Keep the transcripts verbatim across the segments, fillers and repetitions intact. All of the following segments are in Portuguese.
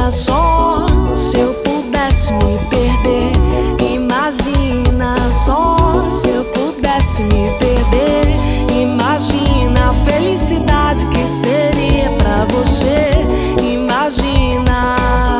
Imagina só se eu pudesse me perder. Imagina só se eu pudesse me perder. Imagina a felicidade que seria pra você. Imagina.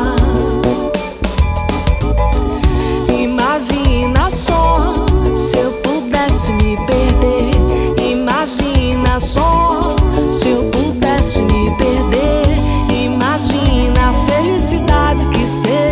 Imagina só se eu pudesse me perder. Imagina só se eu pudesse me perder. Imagina a felicidade que seria